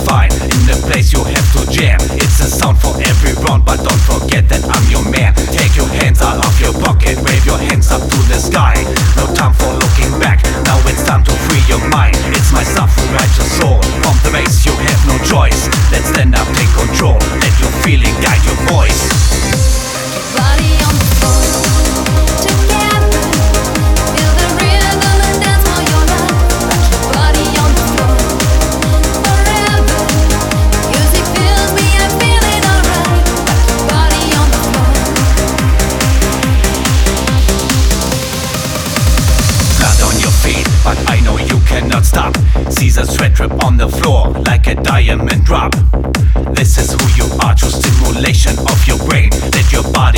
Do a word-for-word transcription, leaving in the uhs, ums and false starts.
divine. In the place you have to jam. It's a sound for every round, but don't forget that I'm your man. Take your hands out of your pocket, wave your hands up to the sky. No time for looking back, now it's time to free your mind. It's my suffering righteous soul. From the base you have no choice. Let's stand up, take control. Let your feeling guide your voice. Body on the floor, together, feel the rhythm and dance for your life. Rock your body on the floor, forever. Music fills me, I'm feeling alright. Rock your body on the floor. Blood on your feet, but I know you cannot stop. Caesar sweat drip on the floor like a diamond drop. This is who you are, true stimulation of your brain. Let your body